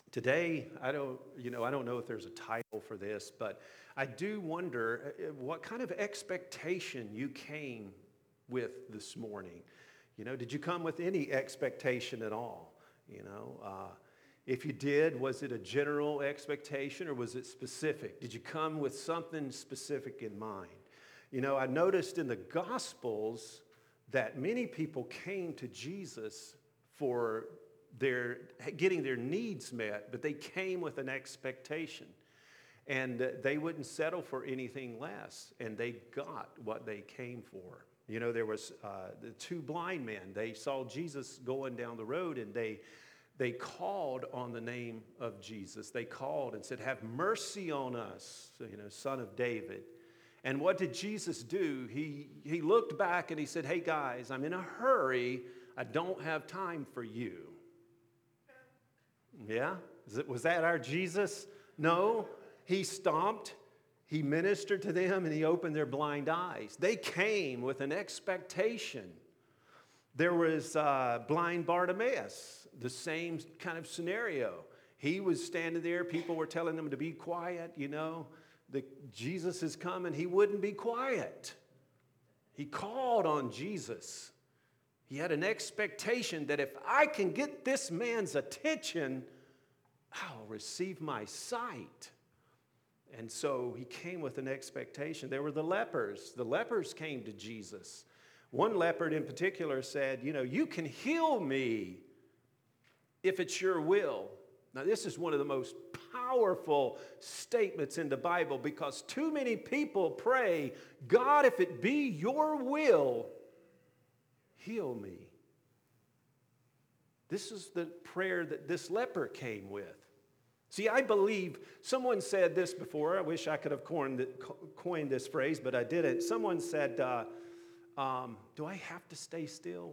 Today, I don't know if there's a title for this, but I do wonder what kind of expectation you came with this morning. Did you come with any expectation at all? If you did, was it a general expectation or was it specific? Did you come with something specific in mind? I noticed in the Gospels that many people came to Jesus for getting their needs met, but they came with an expectation. And they wouldn't settle for anything less, and they got what they came for. There was the two blind men. They saw Jesus going down the road, and they called on the name of Jesus. They called and said, "Have mercy on us, Son of David." And what did Jesus do? He looked back and he said, "Hey guys, I'm in a hurry. I don't have time for you." Yeah? Was that our Jesus? No. He stomped, he ministered to them, and he opened their blind eyes. They came with an expectation. There was blind Bartimaeus, the same kind of scenario. He was standing there, people were telling him to be quiet, Jesus is coming. He wouldn't be quiet. He called on Jesus. He had an expectation that if I can get this man's attention, I'll receive my sight. And so he came with an expectation. There were the lepers. The lepers came to Jesus. One leopard in particular said, "You can heal me if it's your will." Now, this is one of the most powerful statements in the Bible because too many people pray, "God, if it be your will, heal me." This is the prayer that this leper came with. See, I believe, someone said this before. I wish I could have coined this phrase, but I didn't. Someone said, "Do I have to stay still?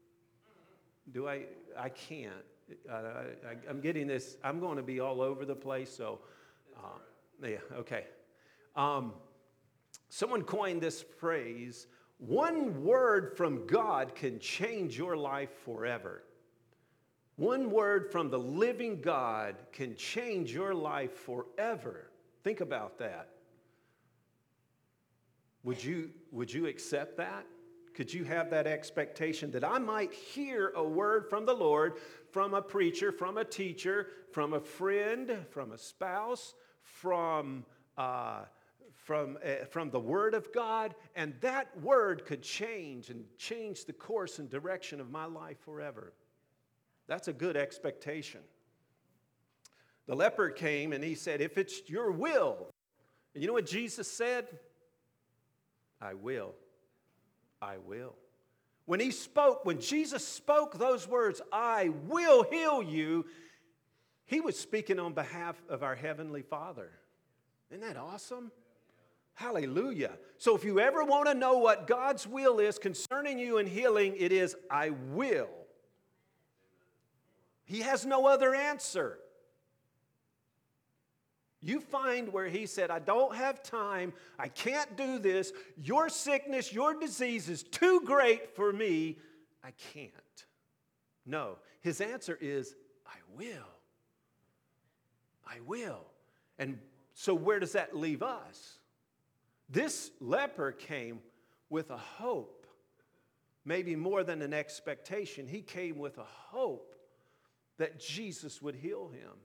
I can't. I'm getting this. I'm going to be all over the place, so yeah, okay." Someone coined this phrase, "One word from God can change your life forever." One word from the living God can change your life forever. Think about that. Would you accept that? Could you have that expectation that I might hear a word from the Lord, from a preacher, from a teacher, from a friend, from a spouse, from the Word of God, and that word could change the course and direction of my life forever? That's a good expectation. The leper came and he said, "If it's your will." And you know what Jesus said? "I will. I will." When Jesus spoke those words, "I will heal you," he was speaking on behalf of our Heavenly Father. Isn't that awesome? Hallelujah. So if you ever want to know what God's will is concerning you and healing, it is, "I will." He has no other answer. You find where he said, "I don't have time, I can't do this, your sickness, your disease is too great for me, I can't." No, his answer is, "I will. I will." And so where does that leave us? This leper came with a hope, maybe more than an expectation. He came with a hope that Jesus would heal him.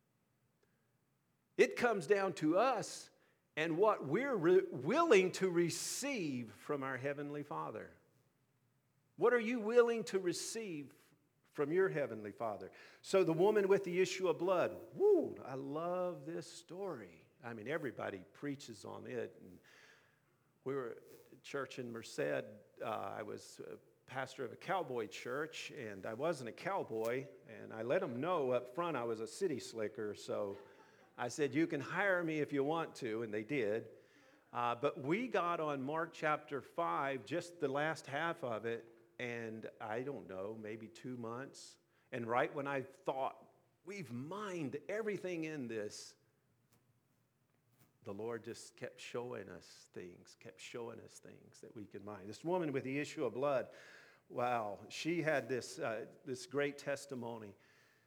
It comes down to us and what we're willing to receive from our Heavenly Father. What are you willing to receive from your Heavenly Father? So the woman with the issue of blood, I love this story. I mean, everybody preaches on it. And we were at church in Merced. I was pastor of a cowboy church, and I wasn't a cowboy, and I let them know up front I was a city slicker, so I said, "You can hire me if you want to," and they did. But we got on Mark chapter 5, just the last half of it, and I don't know, maybe 2 months, and right when I thought, we've mined everything in this, the Lord just kept showing us things that we could mine. This woman with the issue of blood, wow, she had this great testimony.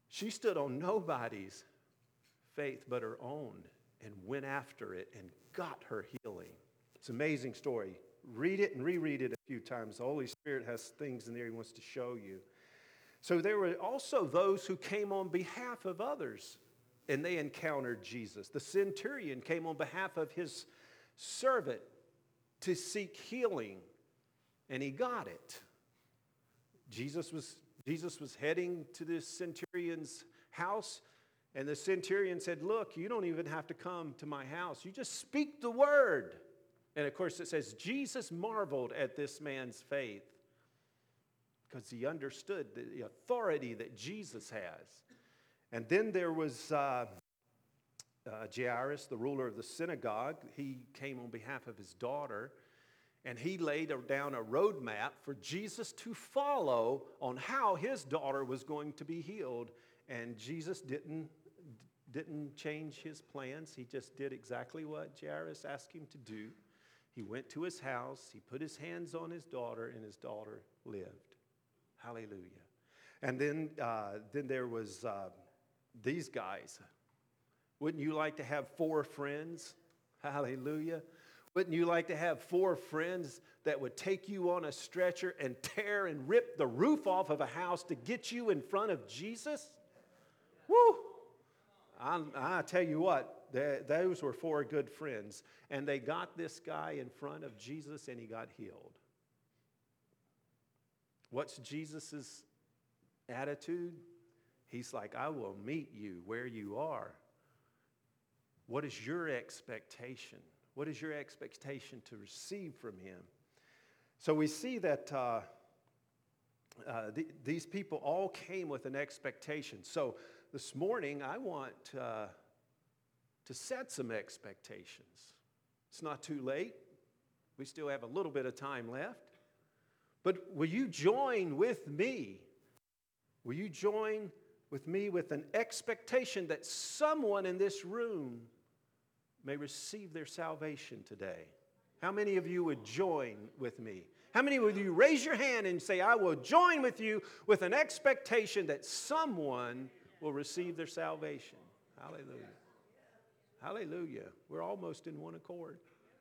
She stood on nobody's faith but her own and went after it and got her healing. It's an amazing story. Read it and reread it a few times. The Holy Spirit has things in there He wants to show you. So there were also those who came on behalf of others, and they encountered Jesus. The centurion came on behalf of his servant to seek healing, and he got it. Jesus was heading to this centurion's house, and the centurion said, look, you don't even have to come to my house. You just speak the word. And of course it says, Jesus marveled at this man's faith because he understood the authority that Jesus has. And then there was Jairus, the ruler of the synagogue. He came on behalf of his daughter, and he laid down a roadmap for Jesus to follow on how his daughter was going to be healed. And Jesus didn't change his plans. He just did exactly what Jairus asked him to do. He went to his house, he put his hands on his daughter, and his daughter lived. Hallelujah. And then there was these guys. Wouldn't you like to have 4 friends? Hallelujah. Wouldn't you like to have 4 friends that would take you on a stretcher and tear and rip the roof off of a house to get you in front of Jesus? Woo! I tell you what, those were 4 good friends. And they got this guy in front of Jesus and he got healed. What's Jesus' attitude? He's like, I will meet you where you are. What is your expectation? What is your expectation to receive from him? So we see that these people all came with an expectation. So this morning I want to set some expectations. It's not too late. We still have a little bit of time left. But will you join with me? Will you join with me with an expectation that someone in this room may receive their salvation today? How many of you would join with me? How many of you raise your hand and say, I will join with you with an expectation that someone will receive their salvation? Hallelujah. Hallelujah. We're almost in one accord.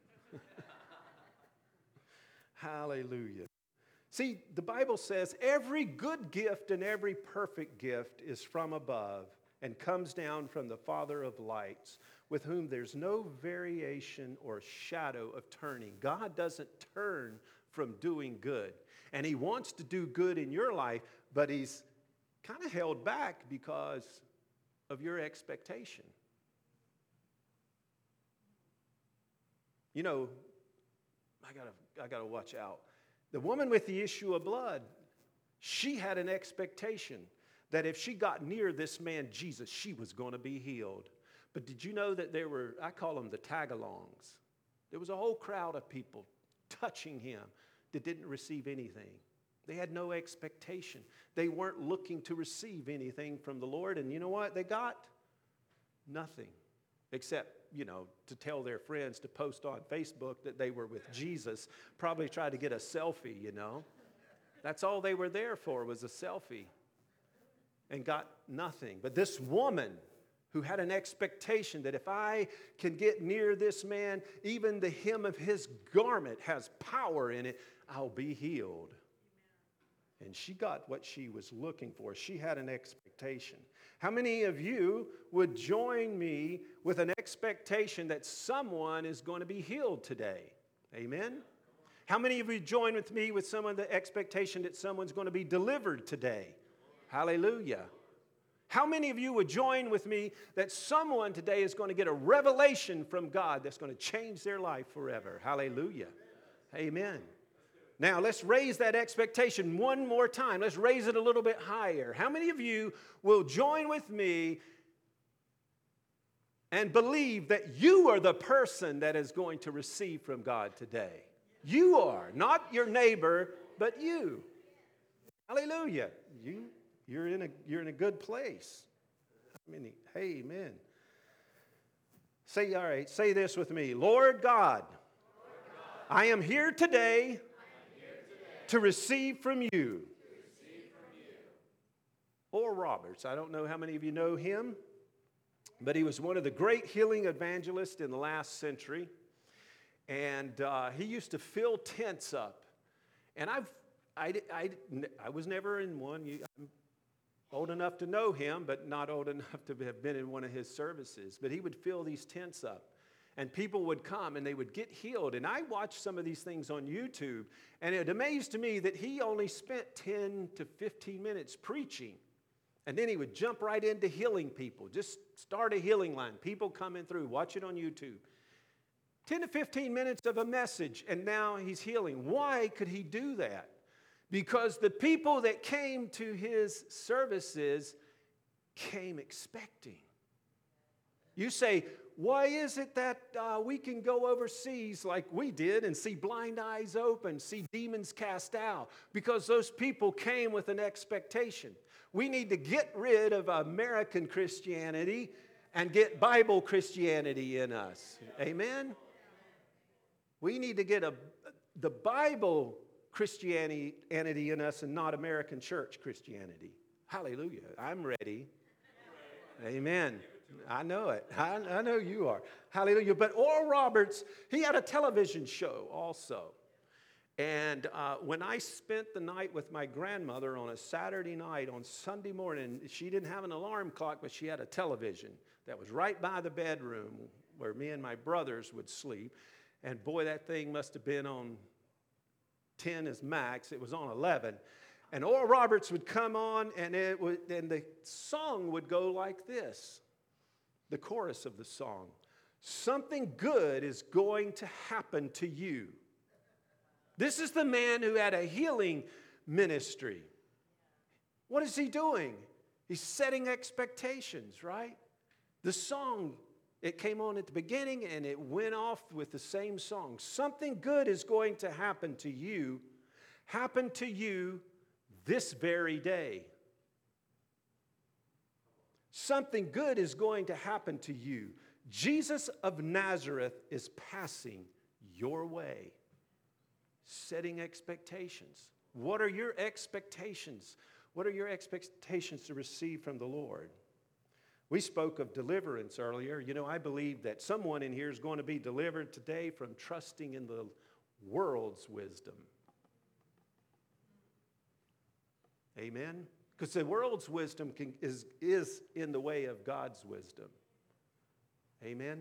Hallelujah. See, the Bible says every good gift and every perfect gift is from above and comes down from the Father of lights, with whom there's no variation or shadow of turning. God doesn't turn from doing good. And He wants to do good in your life, but He's kind of held back because of your expectation. You know, I gotta watch out. The woman with the issue of blood, she had an expectation that if she got near this man Jesus, she was going to be healed. But did you know that there were, I call them the tag-alongs. There was a whole crowd of people touching him that didn't receive anything. They had no expectation. They weren't looking to receive anything from the Lord. And you know what? They got nothing except, to tell their friends to post on Facebook that they were with Jesus, probably try to get a selfie, That's all they were there for, was a selfie, and got nothing. But this woman who had an expectation that if I can get near this man, even the hem of his garment has power in it, I'll be healed. And she got what she was looking for. She had an expectation. How many of you would join me with an expectation that someone is going to be healed today? Amen? How many of you join with me with the expectation that someone's going to be delivered today? Hallelujah. How many of you would join with me that someone today is going to get a revelation from God that's going to change their life forever? Hallelujah. Amen. Now, let's raise that expectation one more time. Let's raise it a little bit higher. How many of you will join with me and believe that you are the person that is going to receive from God today? You are, not your neighbor, but you. Hallelujah. You're in a good place. Amen. Say this with me. Lord God, I am here today to receive from you. Oral Roberts. I don't know how many of you know him, but he was one of the great healing evangelists in the last century. And he used to fill tents up. And I was never in one. I'm old enough to know him, but not old enough to have been in one of his services. But he would fill these tents up. And people would come and they would get healed. And I watched some of these things on YouTube. And it amazed me that he only spent 10 to 15 minutes preaching. And then he would jump right into healing people. Just start a healing line. People coming through. Watch it on YouTube. 10 to 15 minutes of a message. And now he's healing. Why could he do that? Because the people that came to his services came expecting. You say, why is it that we can go overseas like we did and see blind eyes open, see demons cast out? Because those people came with an expectation. We need to get rid of American Christianity and get Bible Christianity in us. Amen? We need to get the Bible Christianity in us and not American church Christianity. Hallelujah. I'm ready. Amen. I know it. I know you are. Hallelujah. But Oral Roberts, he had a television show also. And when I spent the night with my grandmother on a Saturday night, on Sunday morning, she didn't have an alarm clock, but she had a television that was right by the bedroom where me and my brothers would sleep. And boy, that thing must have been on 10 as max. It was on 11. And Oral Roberts would come on, and the song would go like this. The chorus of the song. Something good is going to happen to you. This is the man who had a healing ministry. What is he doing? He's setting expectations, right? The song, it came on at the beginning and it went off with the same song. Something good is going to happen to you this very day. Something good is going to happen to you. Jesus of Nazareth is passing your way. Setting expectations. What are your expectations? What are your expectations to receive from the Lord? We spoke of deliverance earlier. You know, I believe that someone in here is going to be delivered today from trusting in the world's wisdom. Amen? Because the world's wisdom is in the way of God's wisdom. Amen?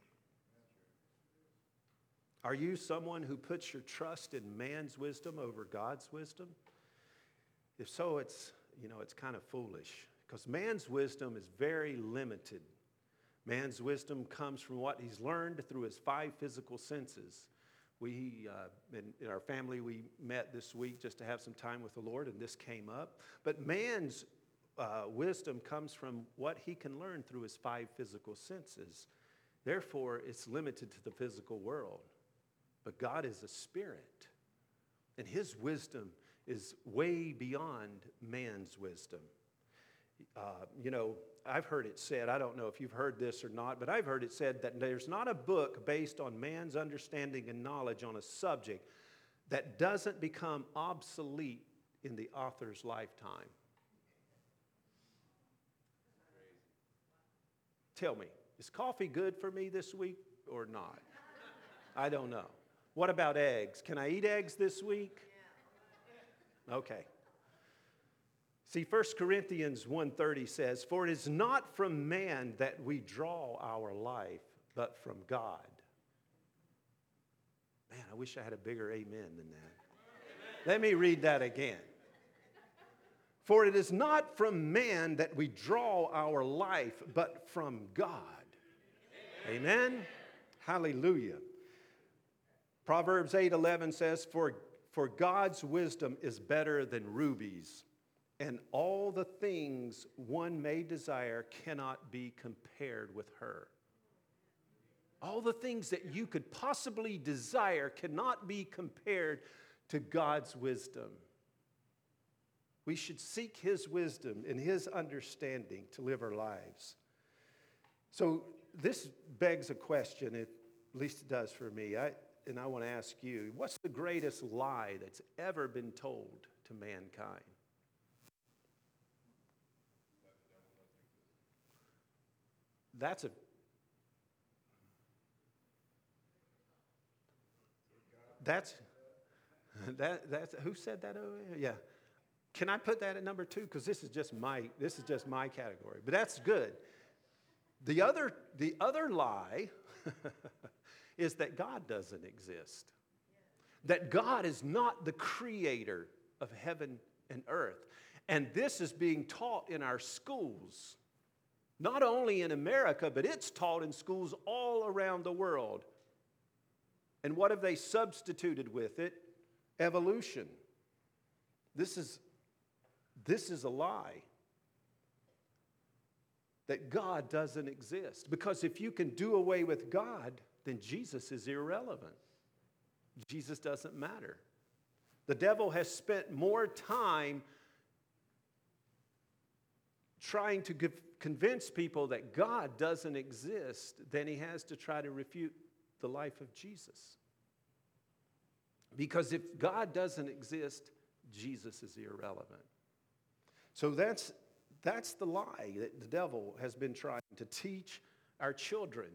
Are you someone who puts your trust in man's wisdom over God's wisdom? If so, it's kind of foolish. Because man's wisdom is very limited. Man's wisdom comes from what he's learned through his 5 physical senses. We, in our family, we met this week just to have some time with the Lord, and this came up. But man's wisdom comes from what he can learn through his 5 physical senses. Therefore, it's limited to the physical world. But God is a spirit, and his wisdom is way beyond man's wisdom. I've heard it said, I don't know if you've heard this or not, but I've heard it said that there's not a book based on man's understanding and knowledge on a subject that doesn't become obsolete in the author's lifetime. Tell me, is coffee good for me this week or not? I don't know. What about eggs? Can I eat eggs this week? Okay. See, 1 Corinthians 1:30 says, "For it is not from man that we draw our life, but from God." Man, I wish I had a bigger amen than that. Amen. Let me read that again. "For it is not from man that we draw our life, but from God." Amen. Amen? Hallelujah. Proverbs 8:11 says, For God's wisdom is better than rubies, and all the things one may desire cannot be compared with her. All the things that you could possibly desire cannot be compared to God's wisdom. We should seek his wisdom and his understanding to live our lives. So this begs a question, at least it does for me. And I want to ask you, what's the greatest lie that's ever been told to mankind? That's a that's who said that over here? Yeah. Can I put that at number 2? Because this is just my category. But that's good. The other lie is that God doesn't exist. That God is not the creator of heaven and earth. And this is being taught in our schools. Not only in America, but it's taught in schools all around the world. And what have they substituted with it? Evolution. This is a lie. That God doesn't exist. Because if you can do away with God, then Jesus is irrelevant. Jesus doesn't matter. The devil has spent more time trying to convince people that God doesn't exist than he has to try to refute the life of Jesus. Because if God doesn't exist, Jesus is irrelevant. So that's the lie that the devil has been trying to teach our children.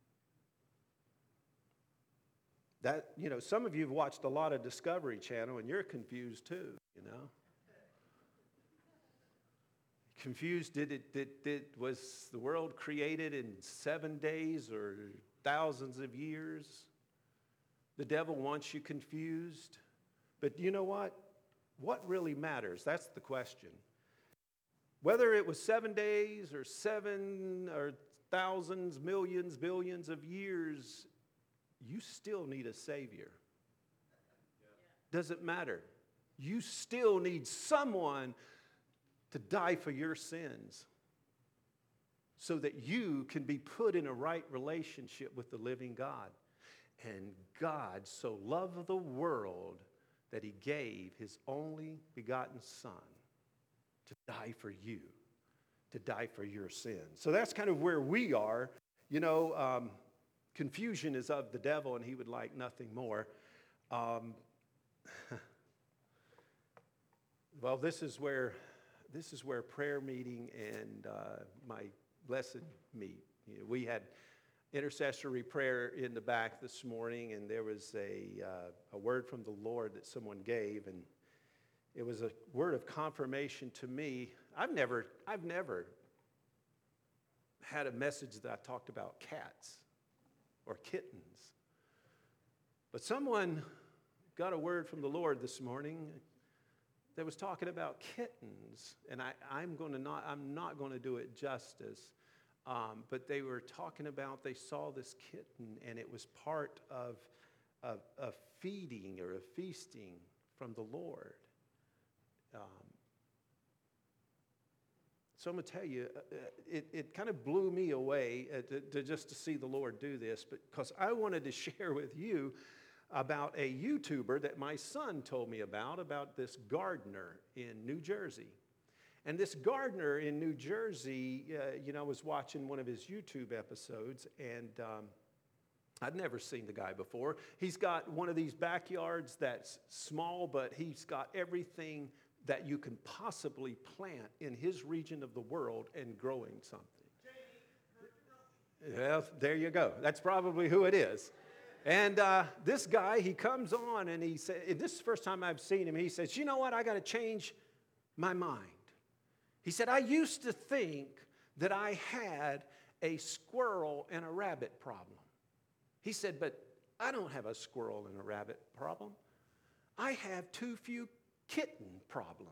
That, some of you have watched a lot of Discovery Channel and you're confused too, Confused, was the world created in 7 days or thousands of years? The devil wants you confused. But you know what? What really matters? That's the question. Whether it was 7 days or 7 or thousands, millions, billions of years, you still need a Savior. Doesn't matter. You still need someone to die for your sins so that you can be put in a right relationship with the living God. And God so loved the world that he gave his only begotten Son to die for you, to die for your sins. So that's kind of where we are. Confusion is of the devil, and he would like nothing more. Well, this is where prayer meeting and my lesson meet. We had intercessory prayer in the back this morning, and there was a word from the Lord that someone gave, and it was a word of confirmation to me. I've never had a message that I talked about cats or kittens. But someone got a word from the Lord this morning that was talking about kittens, and I'm not going to do it justice. But they were talking about, they saw this kitten, and it was part of a feeding or a feasting from the Lord. So I'm going to tell you, it kind of blew me away just to see the Lord do this, because I wanted to share with you about a YouTuber that my son told me about this gardener in New Jersey. And this gardener in New Jersey, I was watching one of his YouTube episodes, and I'd never seen the guy before. He's got one of these backyards that's small, but he's got everything that you can possibly plant in his region of the world and growing something. Well, there you go. That's probably who it is. And this guy, he comes on, and he said, this is the first time I've seen him, he says, you know what, I got to change my mind. He said, I used to think that I had a squirrel and a rabbit problem. He said, but I don't have a squirrel and a rabbit problem. I have too few kitten problems.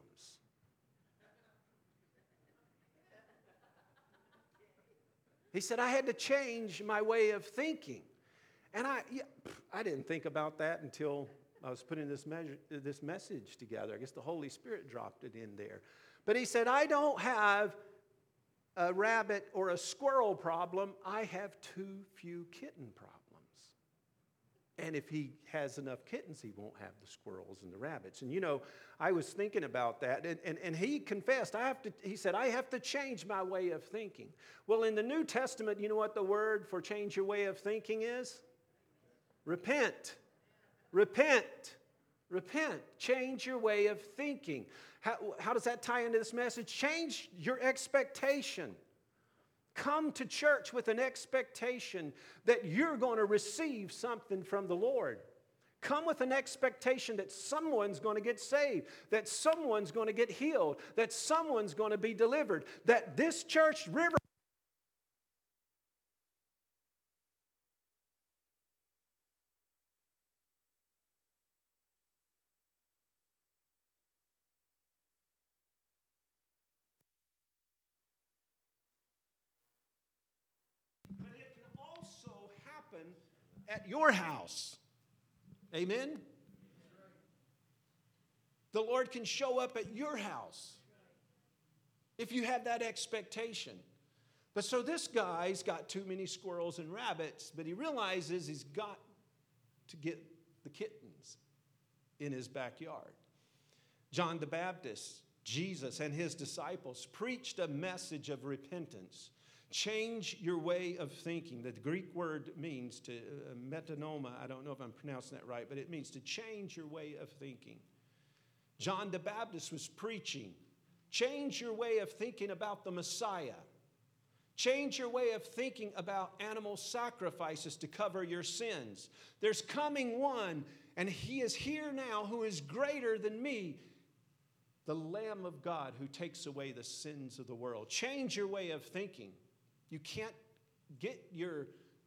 He said, I had to change my way of thinking. And I didn't think about that until I was putting this message together. I guess the Holy Spirit dropped it in there. But he said, I don't have a rabbit or a squirrel problem. I have too few kitten problems. And if he has enough kittens, he won't have the squirrels and the rabbits. And I was thinking about that, and he confessed, he said, I have to change my way of thinking. Well, in the New Testament, you know what the word for change your way of thinking is? Repent. Repent. Repent. Change your way of thinking. How does that tie into this message? Change your expectation. come to church with an expectation that you're going to receive something from the Lord. Come with an expectation that someone's going to get saved, that someone's going to get healed, that someone's going to be delivered, that this church, River, but it can also happen at your house. Amen? The Lord can show up at your house if you have that expectation. But so this guy's got too many squirrels and rabbits, but he realizes he's got to get the kittens in his backyard. John the Baptist, Jesus, and his disciples preached a message of repentance. Change your way of thinking. The Greek word means to metonoma. I don't know if I'm pronouncing that right, but it means to change your way of thinking. John the Baptist was preaching. Change your way of thinking about the Messiah. Change your way of thinking about animal sacrifices to cover your sins. There's coming one, and he is here now who is greater than me, the Lamb of God who takes away the sins of the world. Change your way of thinking. You can't get your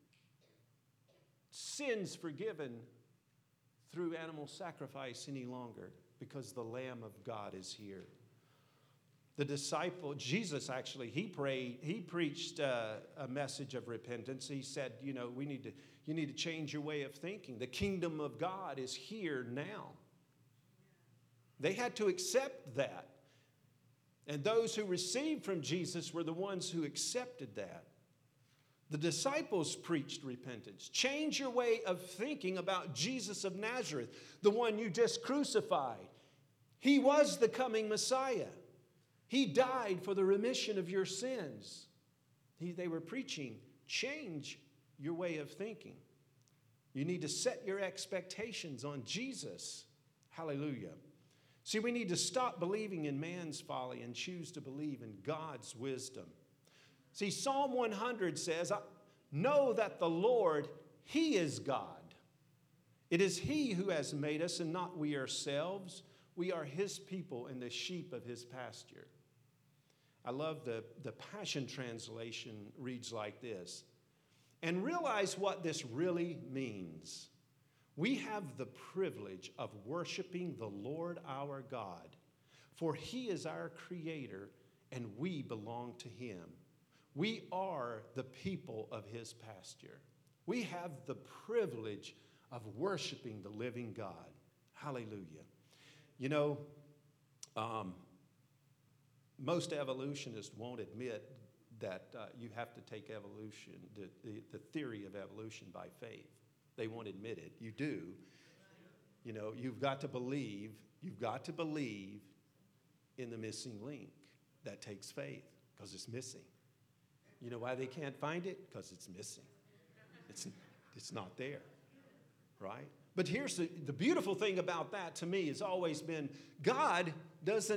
sins forgiven through animal sacrifice any longer because the Lamb of God is here. The disciple, Jesus actually, he preached a message of repentance. He said, you need to change your way of thinking. The kingdom of God is here now. They had to accept that. And those who received from Jesus were the ones who accepted that. The disciples preached repentance. Change your way of thinking about Jesus of Nazareth, the one you just crucified. He was the coming Messiah. He died for the remission of your sins. They were preaching, change your way of thinking. You need to set your expectations on Jesus. Hallelujah. See, we need to stop believing in man's folly and choose to believe in God's wisdom. See, Psalm 100 says, know that the Lord, He is God. It is He who has made us and not we ourselves. We are His people and the sheep of His pasture. I love the Passion Translation reads like this. And realize what this really means. We have the privilege of worshiping the Lord our God, for He is our Creator and we belong to Him. We are the people of His pasture. We have the privilege of worshiping the living God. Hallelujah. You know, most evolutionists won't admit that you have to take evolution, the theory of evolution by faith. They won't admit it. You do. You know, you've got to believe in the missing link. That takes faith because it's missing. You know why they can't find it? Because it's missing. It's not there, right? But here's the beautiful thing about that to me has always been God doesn't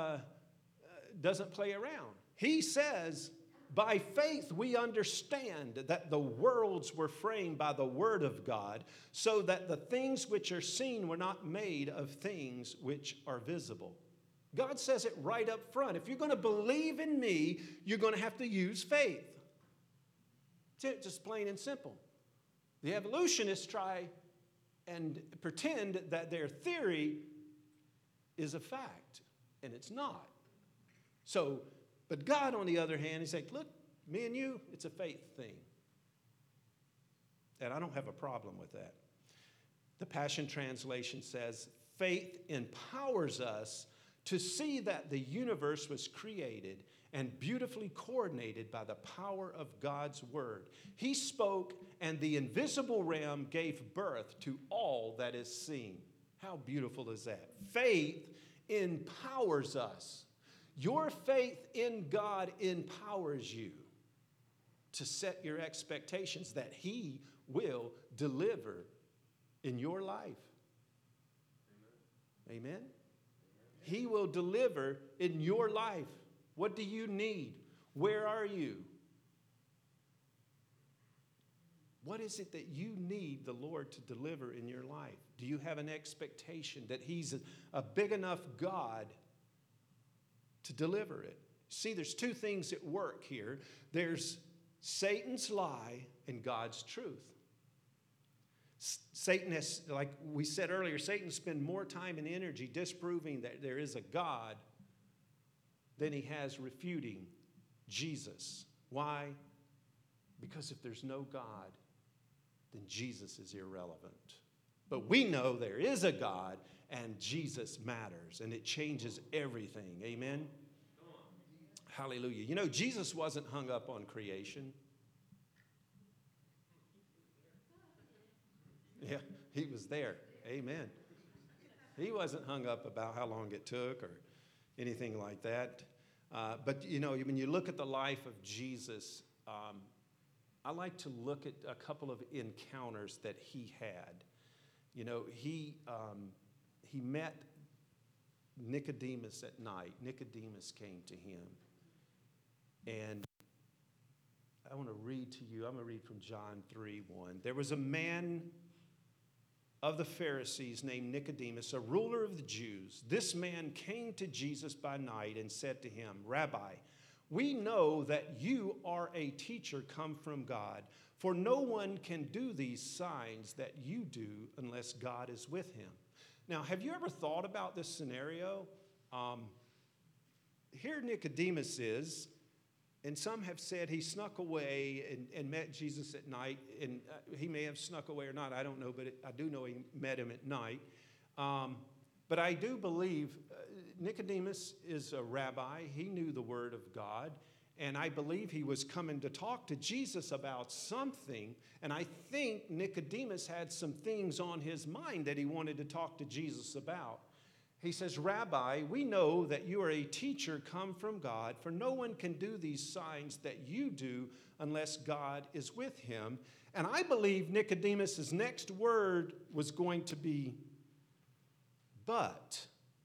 play around. He says, by faith we understand that the worlds were framed by the word of God, so that the things which are seen were not made of things which are visible. God says it right up front. If you're going to believe in me, you're going to have to use faith. It's just plain and simple. The evolutionists try and pretend that their theory is a fact, and it's not. So, but God, on the other hand, He's like, look, me and you, it's a faith thing. And I don't have a problem with that. The Passion Translation says, faith empowers us to see that the universe was created and beautifully coordinated by the power of God's word. He spoke, and the invisible realm gave birth to all that is seen. How beautiful is that? Faith empowers us. Your faith in God empowers you to set your expectations that He will deliver in your life. Amen? Amen? He will deliver in your life. What do you need? Where are you? What is it that you need the Lord to deliver in your life? Do you have an expectation that He's a big enough God to deliver it? See, there's two things at work here. There's Satan's lie and God's truth. Satan has, like we said earlier, Satan spends more time and energy disproving that there is a God than he has refuting Jesus. Why? Because if there's no God, then Jesus is irrelevant. But we know there is a God and Jesus matters, and it changes everything. Amen? Hallelujah. You know, Jesus wasn't hung up on creation. Yeah, he was there. Amen. He wasn't hung up about how long it took or anything like that. But, you know, when you look at the life of Jesus, I like to look at a couple of encounters that he had. You know, he met Nicodemus at night. Nicodemus came to him. And I want to read to you, I'm going to read from John 3:1. There was a man of the Pharisees named Nicodemus, a ruler of the Jews. This man came to Jesus by night and said to him, Rabbi, we know that you are a teacher come from God, for no one can do these signs that you do unless God is with him. Now, have you ever thought about this scenario? Here Nicodemus is, and some have said he snuck away and met Jesus at night. And he may have snuck away or not, I don't know, but I do know he met him at night. But I do believe Nicodemus is a rabbi. He knew the Word of God. And I believe he was coming to talk to Jesus about something. And I think Nicodemus had some things on his mind that he wanted to talk to Jesus about. He says, Rabbi, we know that you are a teacher come from God, for no one can do these signs that you do unless God is with him. And I believe Nicodemus' next word was going to be, but.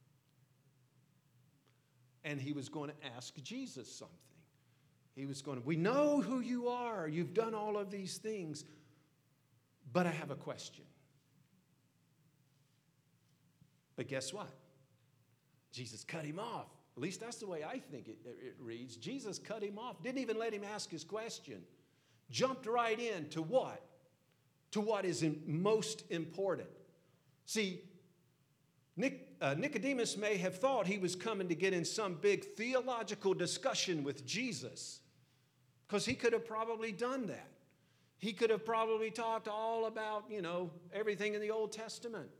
And he was going to ask Jesus something. He was going to, we know who you are. You've done all of these things, but I have a question. But guess what? Jesus cut him off. At least that's the way I think it reads. Jesus cut him off. Didn't even let him ask his question. Jumped right in to what? To what is most important. See, Nicodemus may have thought he was coming to get in some big theological discussion with Jesus, because he could have probably done that. He could have probably talked all about, you know, everything in the Old Testament.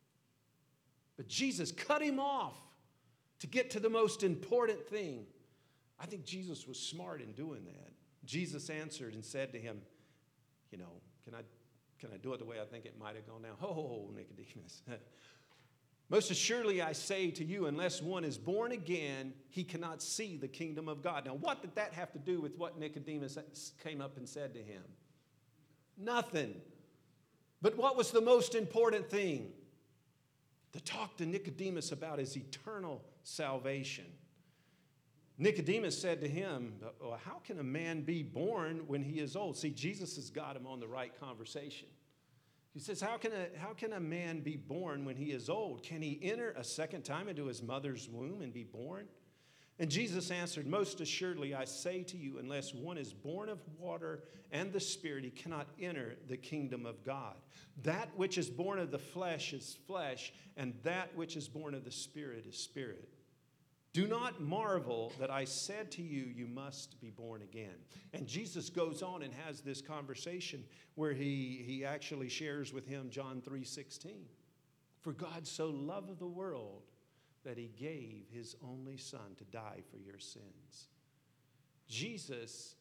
But Jesus cut him off to get to the most important thing. I think Jesus was smart in doing that. Jesus answered and said to him, you know, can I do it the way I think it might have gone down? Oh, Nicodemus. Most assuredly I say to you, unless one is born again, he cannot see the kingdom of God. Now, what did that have to do with what Nicodemus came up and said to him? Nothing. But what was the most important thing? To talk to Nicodemus about his eternal salvation. Nicodemus said to him, well, how can a man be born when he is old? See, Jesus has got him on the right conversation. He says, how can a man be born when he is old? Can he enter a second time into his mother's womb and be born? And Jesus answered, most assuredly I say to you, unless one is born of water and the Spirit, he cannot enter the kingdom of God. That which is born of the flesh is flesh, and that which is born of the Spirit is spirit. Do not marvel that I said to you, you must be born again. And Jesus goes on and has this conversation where he actually shares with him John 3:16. For God so loved the world that he gave his only son to die for your sins. Jesus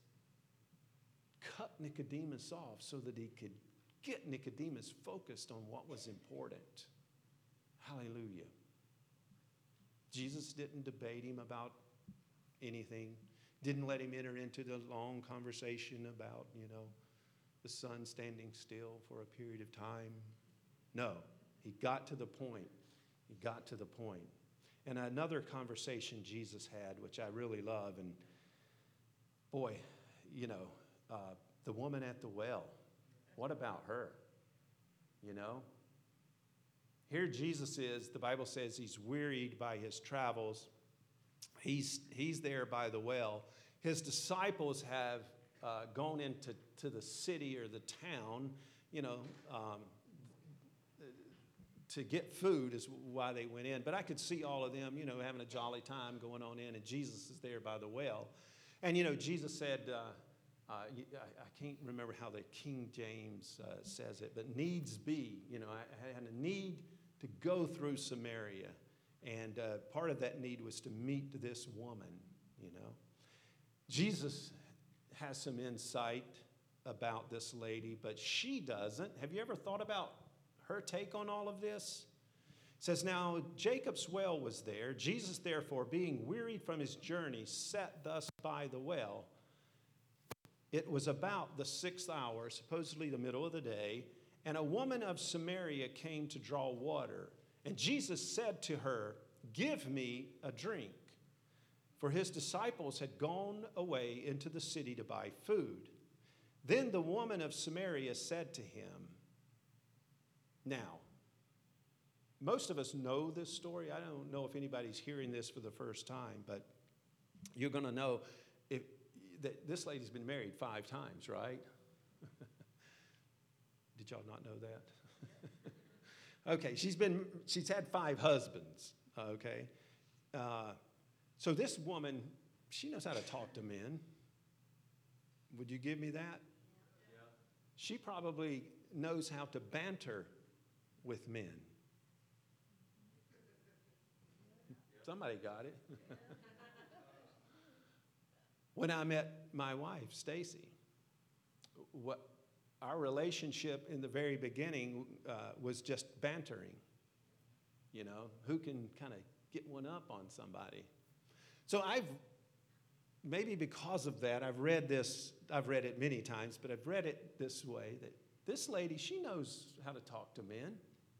cut Nicodemus off so that he could get Nicodemus focused on what was important. Hallelujah. Jesus didn't debate him about anything. Didn't let him enter into the long conversation about, you know, the sun standing still for a period of time. No, he got to the point. He got to the point. And another conversation Jesus had, which I really love, and boy, you know, the woman at the well. What about her? You know? Here Jesus is, the Bible says he's wearied by his travels. He's there by the well. His disciples have gone into the city or the town, to get food is why they went in. But I could see all of them, having a jolly time going on in, and Jesus is there by the well. And, Jesus said, I can't remember how the King James says it, but needs be. I had a need to go through Samaria. And part of that need was to meet this woman, Jesus has some insight about this lady, but she doesn't. Have you ever thought about her take on all of this? It says, now Jacob's well was there. Jesus, therefore, being wearied from his journey, sat thus by the well. It was about the 6th hour, supposedly the middle of the day, and a woman of Samaria came to draw water. And Jesus said to her, give me a drink. For his disciples had gone away into the city to buy food. Then the woman of Samaria said to him, now, most of us know this story. I don't know if anybody's hearing this for the first time, but you're going to know that this lady's been married 5 times, right? Did y'all not know that? Okay, she's had 5 husbands, okay? So this woman, she knows how to talk to men. Would you give me that? Yeah. She probably knows how to banter with men. Somebody got it. When I met my wife, Stacy, our relationship in the very beginning was just bantering. Who can kind of get one up on somebody? So maybe because of that, I've read it many times, but I've read it this way, that this lady, she knows how to talk to men.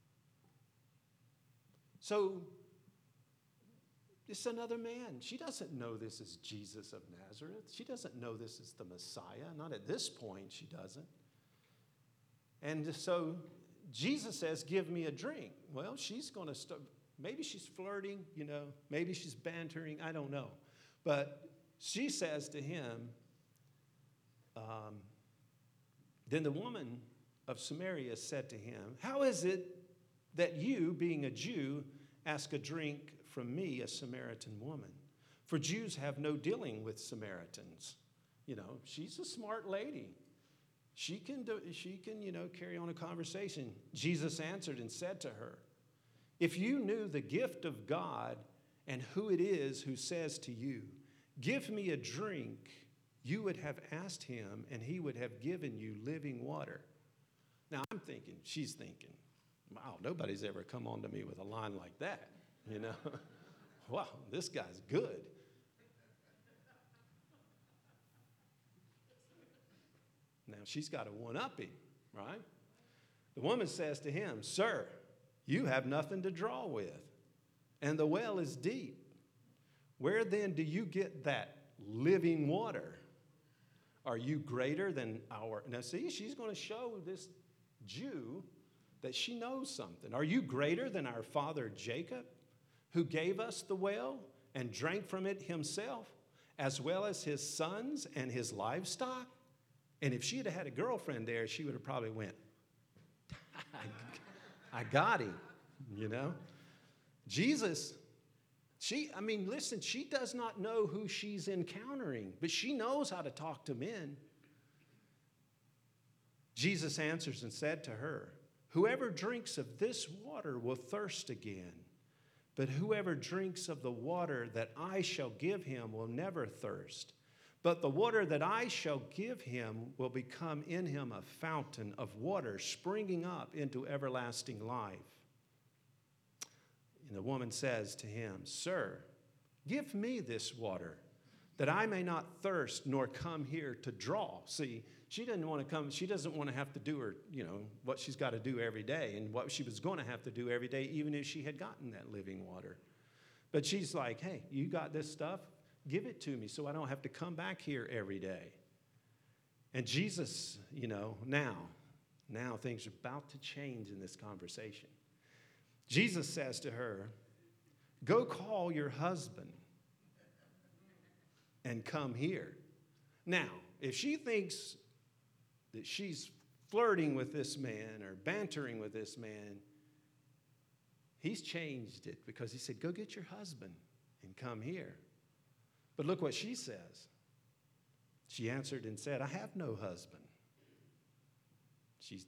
So it's another man. She doesn't know this is Jesus of Nazareth. She doesn't know this is the Messiah. Not at this point, she doesn't. And so Jesus says, give me a drink. Well, she's going to start. Maybe she's flirting, maybe she's bantering, I don't know. But she says to him, then the woman of Samaria said to him, how is it that you, being a Jew, ask a drink from me, a Samaritan woman? For Jews have no dealing with Samaritans. She's a smart lady. She can carry on a conversation. Jesus answered and said to her, if you knew the gift of God and who it is who says to you, give me a drink, you would have asked him and he would have given you living water. Now she's thinking, wow, nobody's ever come on to me with a line like that, Wow, this guy's good. Now she's got to one-up him, right? The woman says to him, sir, you have nothing to draw with, and the well is deep. Where then do you get that living water? Are you greater than our... Now see, she's going to show this Jew that she knows something. Are you greater than our father Jacob, who gave us the well and drank from it himself, as well as his sons and his livestock? And if she had had a girlfriend there, she would have probably went, I got him, Jesus, listen, she does not know who she's encountering, but she knows how to talk to men. Jesus answers and said to her, whoever drinks of this water will thirst again, but whoever drinks of the water that I shall give him will never thirst. But the water that I shall give him will become in him a fountain of water springing up into everlasting life. And the woman says to him, sir, give me this water, that I may not thirst nor come here to draw. See, she doesn't want to come. She doesn't want to have to do her, what she's got to do every day and what she was going to have to do every day, even if she had gotten that living water. But she's like, hey, you got this stuff? Give it to me so I don't have to come back here every day. And Jesus, now, Now things are about to change in this conversation. Jesus says to her, "Go call your husband and come here." Now, if she thinks that she's flirting with this man or bantering with this man, he's changed it because he said, "Go get your husband and come here." But look what she says. She answered and said, "I have no husband." She's,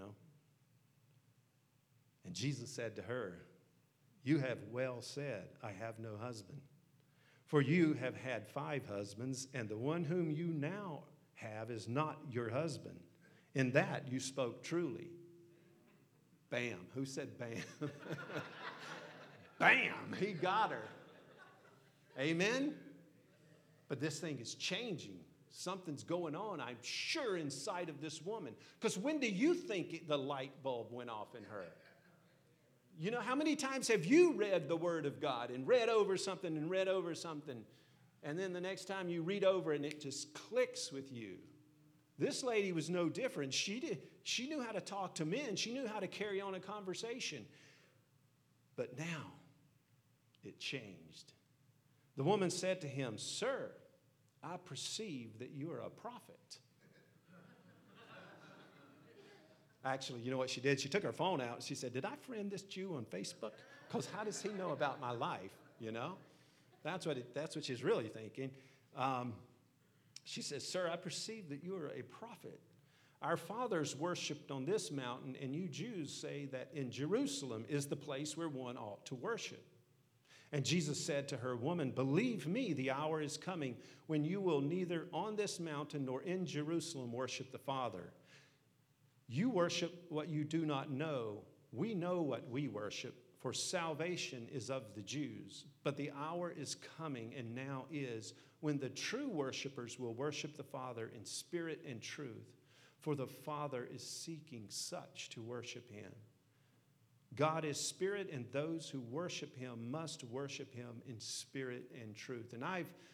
And Jesus said to her, "You have well said, I have no husband. For you have had 5 husbands, and the one whom you now have is not your husband. In that you spoke truly." Bam. Who said bam? Bam. He got her. Amen? But this thing is changing. Something's going on, I'm sure, inside of this woman. Because when do you think the light bulb went off in her? How many times have you read the Word of God and read over something, and then the next time you read over and it just clicks with you? This lady was no different. She knew how to talk to men. She knew how to carry on a conversation. But now it changed. The woman said to him, "Sir, I perceive that you are a prophet." Actually, you know what she did? She took her phone out and she said, "Did I friend this Jew on Facebook? Because how does he know about my life?" That's what she's really thinking. She says, "Sir, I perceive that you are a prophet. Our fathers worshipped on this mountain, and you Jews say that in Jerusalem is the place where one ought to worship." And Jesus said to her, "Woman, believe me, the hour is coming when you will neither on this mountain nor in Jerusalem worship the Father. You worship what you do not know. We know what we worship, for salvation is of the Jews. But the hour is coming, and now is, when the true worshipers will worship the Father in spirit and truth, for the Father is seeking such to worship him. God is spirit, and those who worship him must worship him in spirit and truth." And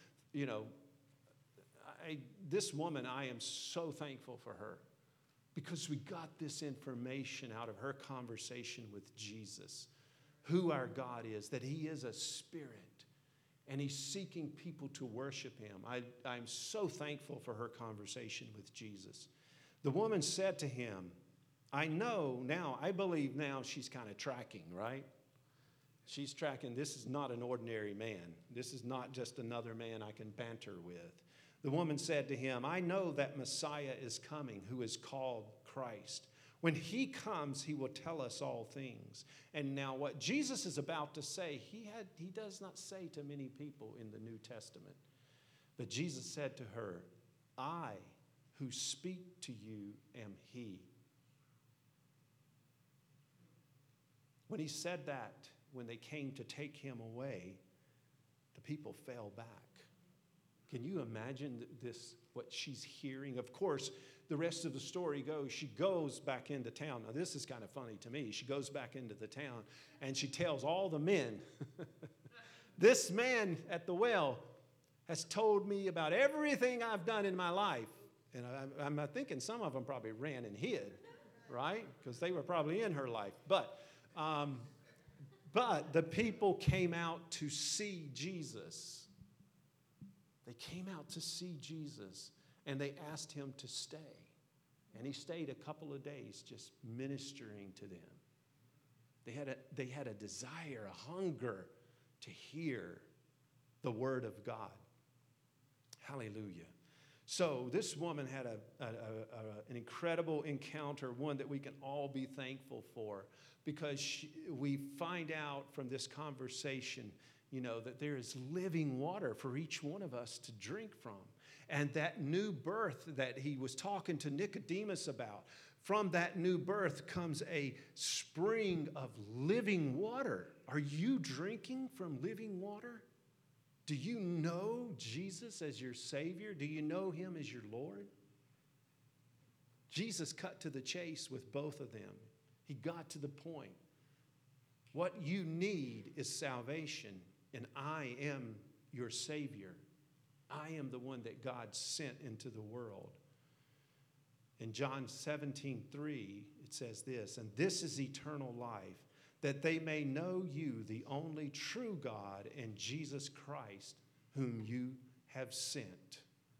this woman, I am so thankful for her, because we got this information out of her conversation with Jesus, who our God is, that he is a spirit, and he's seeking people to worship him. I'm so thankful for her conversation with Jesus. The woman said to him, I believe now she's kind of tracking, right? She's tracking, this is not an ordinary man. This is not just another man I can banter with. The woman said to him, "I know that Messiah is coming, who is called Christ. When he comes, he will tell us all things." And now what Jesus is about to say, he does not say to many people in the New Testament. But Jesus said to her, "I who speak to you am he." When he said that, when they came to take him away, the people fell back. Can you imagine what she's hearing? Of course, the rest of the story goes, she goes back into town. Now, this is kind of funny to me. She goes back into the town, and she tells all the men, "This man at the well has told me about everything I've done in my life." And I'm thinking some of them probably ran and hid, right? Because they were probably in her life. But the people came out to see Jesus. They came out to see Jesus, and they asked him to stay. And he stayed a couple of days just ministering to them. They had a desire, a hunger to hear the word of God. Hallelujah. So this woman had an incredible encounter, one that we can all be thankful for, because we find out from this conversation, that there is living water for each one of us to drink from. And that new birth that he was talking to Nicodemus about, from that new birth comes a spring of living water. Are you drinking from living water? Do you know Jesus as your Savior? Do you know him as your Lord? Jesus cut to the chase with both of them. He got to the point. What you need is salvation, and I am your Savior. I am the one that God sent into the world. In John 17:3, it says this, "And this is eternal life, that they may know you, the only true God, and Jesus Christ, whom you have sent."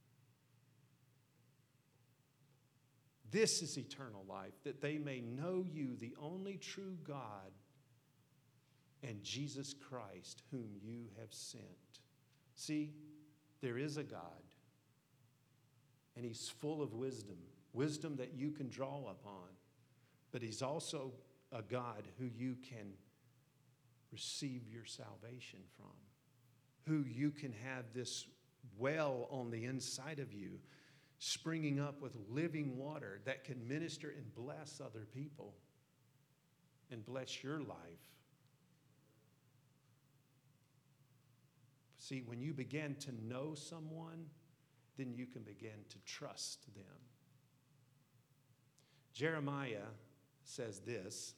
This is eternal life, that they may know you, the only true God, and Jesus Christ, whom you have sent. See, there is a God, and He's full of wisdom, wisdom that you can draw upon. But He's also a God who you can receive your salvation from, who you can have this well on the inside of you, springing up with living water that can minister and bless other people and bless your life. See, when you begin to know someone, then you can begin to trust them. Jeremiah says this,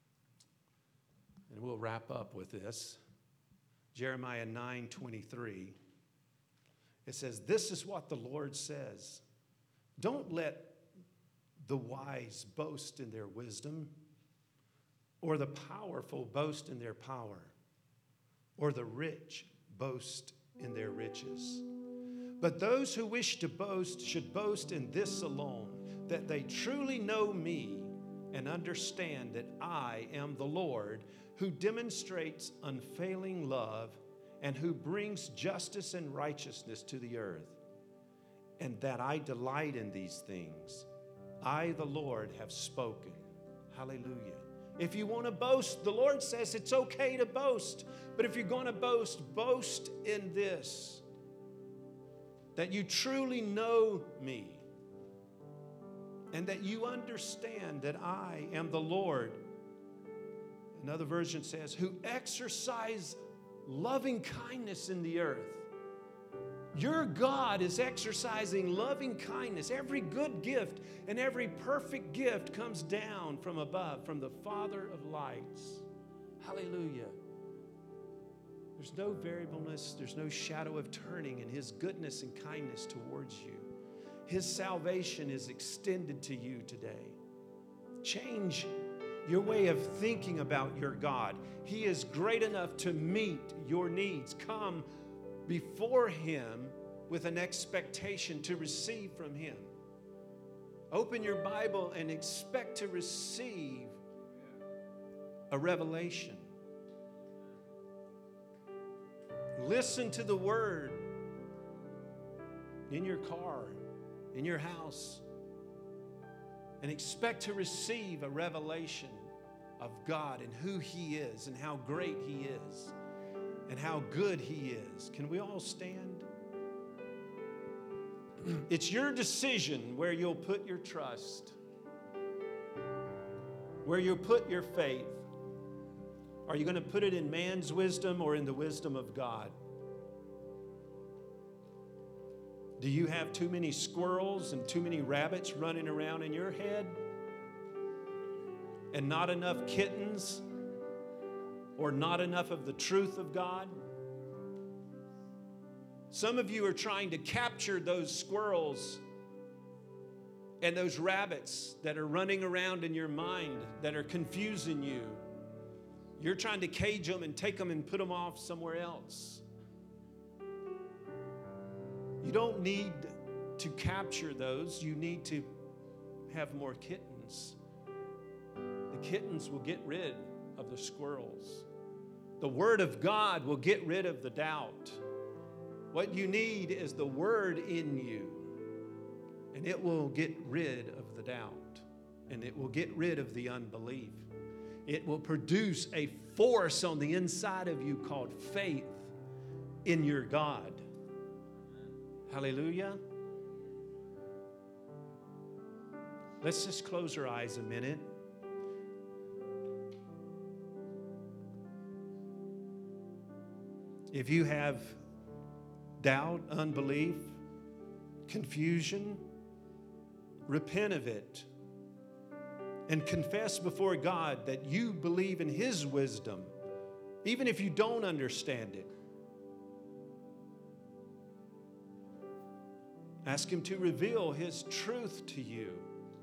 and we'll wrap up with this. Jeremiah 9:23. It says, "This is what the Lord says. Don't let the wise boast in their wisdom, or the powerful boast in their power, or the rich boast in their riches. But those who wish to boast should boast in this alone, that they truly know me and understand that I am the Lord, who demonstrates unfailing love and who brings justice and righteousness to the earth, and that I delight in these things. I, the Lord, have spoken." Hallelujah. If you want to boast, the Lord says it's okay to boast. But if you're going to boast, boast in this, that you truly know me and that you understand that I am the Lord. Another version says, "who exercise loving kindness in the earth." Your God is exercising loving kindness. Every good gift and every perfect gift comes down from above, from the Father of lights. Hallelujah. There's no variableness, there's no shadow of turning in His goodness and kindness towards you. His salvation is extended to you today. Change your way of thinking about your God. He is great enough to meet your needs. Come before Him with an expectation to receive from Him. Open your Bible and expect to receive a revelation. Listen to the Word in your car, in your house, and expect to receive a revelation of God and who He is and how great He is and how good He is. Can we all stand? It's your decision where you'll put your trust, where you'll put your faith. Are you going to put it in man's wisdom or in the wisdom of God? Do you have too many squirrels and too many rabbits running around in your head? And not enough kittens? Or not enough of the truth of God? Some of you are trying to capture those squirrels and those rabbits that are running around in your mind that are confusing you. You're trying to cage them and take them and put them off somewhere else. You don't need to capture those. You need to have more kittens. The kittens will get rid of the squirrels. The Word of God will get rid of the doubt. What you need is the Word in you, and it will get rid of the doubt, and it will get rid of the unbelief. It will produce a force on the inside of you called faith in your God. Hallelujah. Let's just close our eyes a minute. If you have doubt, unbelief, confusion, repent of it and confess before God that you believe in His wisdom, even if you don't understand it. Ask Him to reveal His truth to you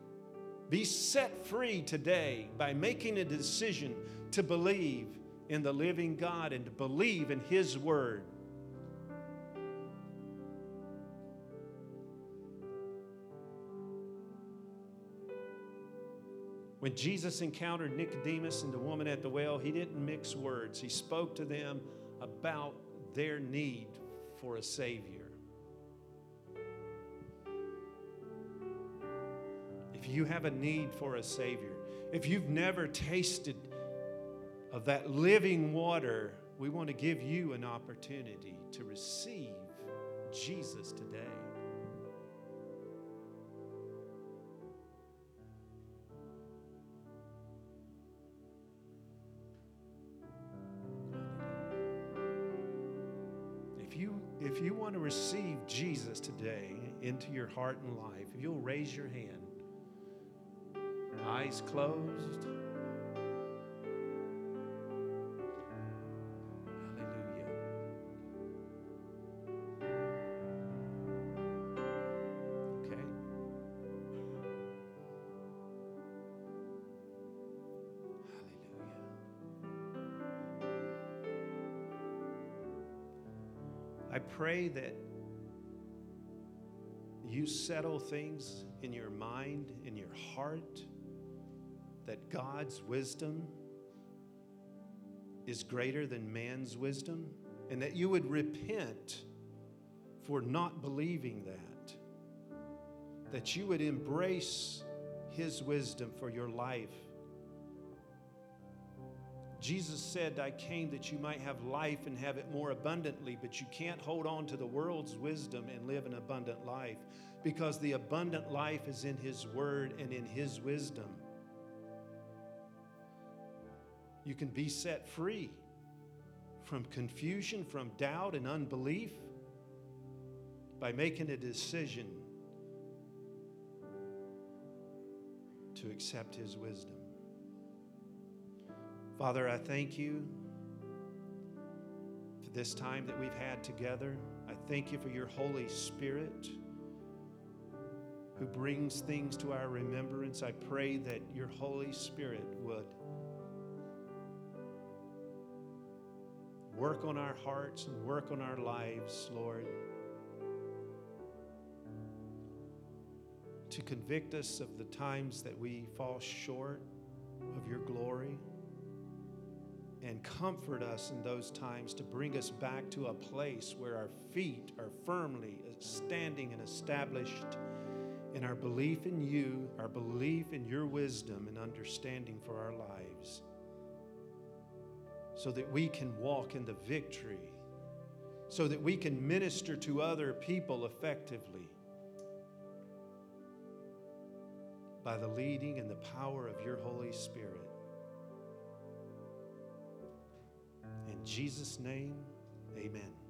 Be set free today by making a decision to believe in the living God and to believe in His Word. When Jesus encountered Nicodemus and the woman at the well, He didn't mix words. He spoke to them about their need for a Savior. If you have a need for a Savior, if you've never tasted of that living water, we want to give you an opportunity to receive Jesus today. If you want to receive Jesus today into your heart and life, if you'll raise your hand, eyes closed. Hallelujah. Okay. I pray that you settle things in your mind, in your heart, that God's wisdom is greater than man's wisdom, and that you would repent for not believing that you would embrace His wisdom for your life. Jesus said, I came that you might have life and have it more abundantly, but you can't hold on to the world's wisdom and live an abundant life, because the abundant life is in His Word and in His wisdom. You can be set free from confusion, from doubt and unbelief by making a decision to accept His wisdom. Father, I thank you for this time that we've had together. I thank you for your Holy Spirit who brings things to our remembrance. I pray that your Holy Spirit would work on our hearts and work on our lives, Lord, to convict us of the times that we fall short of your glory, and comfort us in those times to bring us back to a place where our feet are firmly standing and established in our belief in you, our belief in your wisdom and understanding for our lives, so that we can walk in the victory, so that we can minister to other people effectively by the leading and the power of your Holy Spirit. In Jesus' name, amen.